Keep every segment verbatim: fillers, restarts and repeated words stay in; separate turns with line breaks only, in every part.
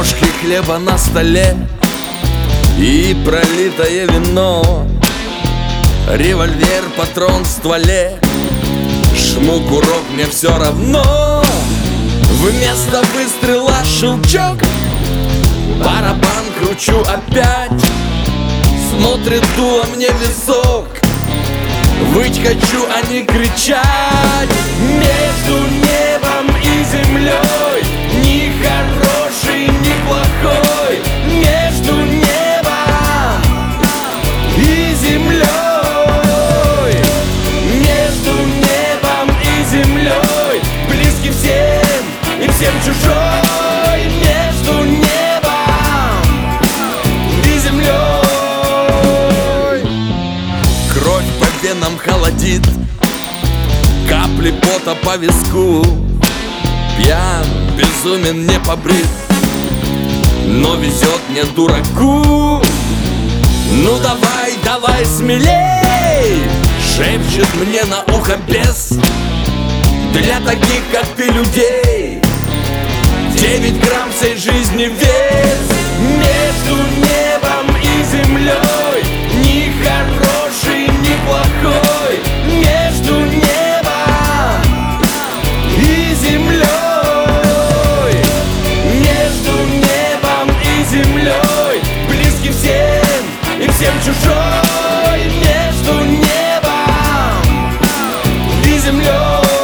Крошки хлеба на столе и пролитое вино, револьвер, патрон в стволе. Жму курок, мне все равно. Вместо выстрела щелчок, барабан кручу опять. Смотрит дуло мне в висок. Выть хочу, а не кричать. Между небом и землей ни хороший, ни плохой. Между небом и землей, между небом и землей, близкий всем и всем чужой. Между небом и землей. Кровь по венам холодит, капли пота по виску. Пьян, безумен, не побрит, но везет мне, дураку. Ну давай, давай смелей, шепчет мне на ухо бес. Для таких, как ты, людей девять грамм всей жизни вес. Между небом и землей ни хороший, ни плохой. Между небом и землей, между небом и землей, близкий всем и всем чужой. Между небом и землей.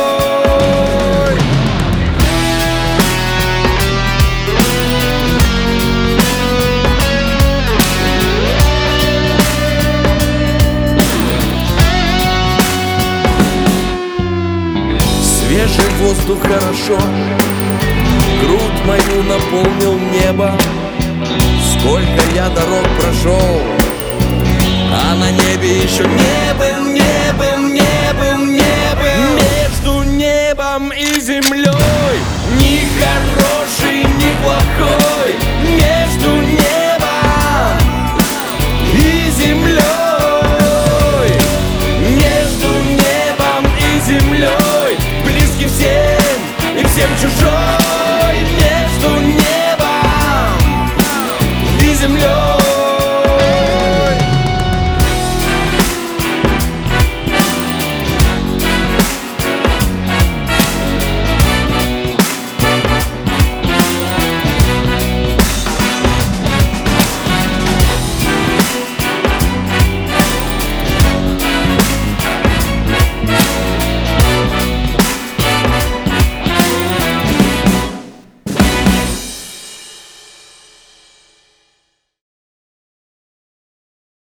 Свежий воздух хорошо, грудь мою наполнил небо. Сколько я дорог прошел, а на небе еще не был, не был, не был, не был. Между небом и землей ни хороший, ни плохой. Между небом и землей, между небом и землей, близкий всем и всем чужой.